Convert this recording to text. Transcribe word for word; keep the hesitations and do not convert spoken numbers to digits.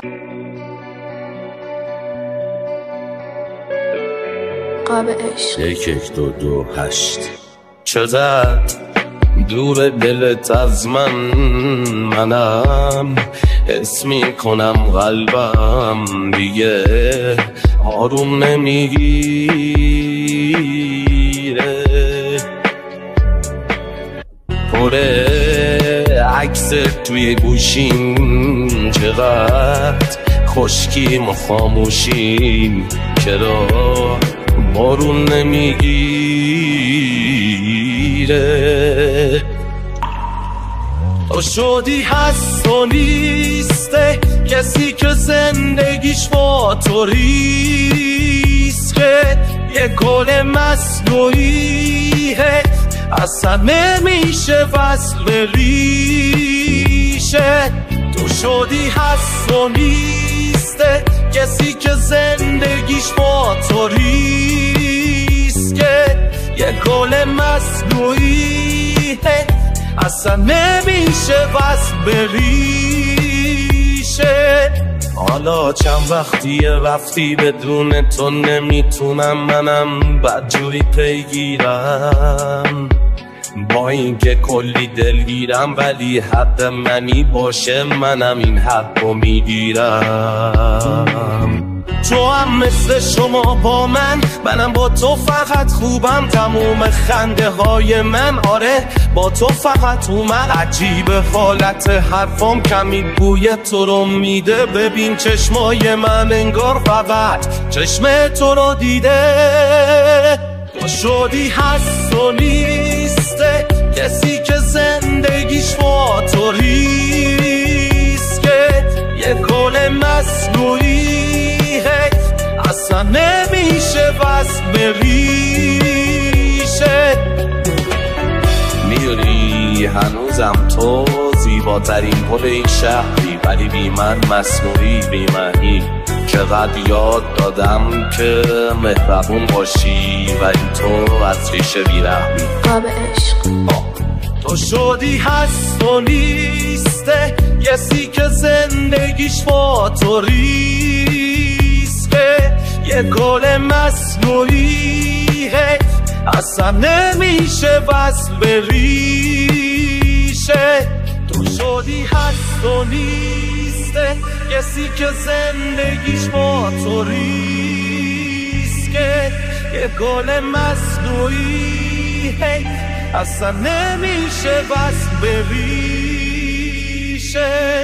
قاب عشق یک یک دو دو هشت. چقدر دور دلت از من، منم حس می کنم قلبم دیگه آروم نمیگیره. پره عکس توی گوشیم، چقدر خشکیم و خاموشیم، چرا بارون نمیگیره. تو شدی هست و نیسته، کسی که زندگیش با تو ریسکه، یه گل مصنوعیه، اصلا نمیشه وصل به ریشه. تو شدی هست و نیسته، کسی که زندگیش با تو ریسکه، یه گل مصنوعیه، اصلا نمیشه وصل به ریشه. حالا چند وقتیه رفتی بدون تو، نمیتونم منم بدجوری پیگیرم، با اینکه کلی دلگیرم، ولی حق منی باشه منم این حقو میگیرم. تو هم مثل شما با من، منم با تو فقط خوبم، تموم خنده های من آره با تو فقط اومد. عجیب حالت حرفام کمی بوی تو رو میده، ببین چشمای من انگار فقط چشم تو رو دیده. تو شدی هست و نیسته، کسی که زندگیش با تو ریسکه، یه گل مصنوعیه، اصلا نمیشه وصل به ریشه. میدونی هنوزم تو زیباترین گل این شهری، ولی بی من مصنوعی بی معنی. چقدر یاد دادم که مهربون باشی، ولی تو از ریشه بیرحمی. قاب عشق تو شدی هست و نیسته، کسی که زندگیش با تو ریسکه، یه گل مصنوعیه، اصلا نمیشه وصل به ریشه. تو شدی هست و نیسته، کسی که زندگیش با تو ریسکه، یه گل مصنوعیه، اصلا نمیشه وصل به ریشه.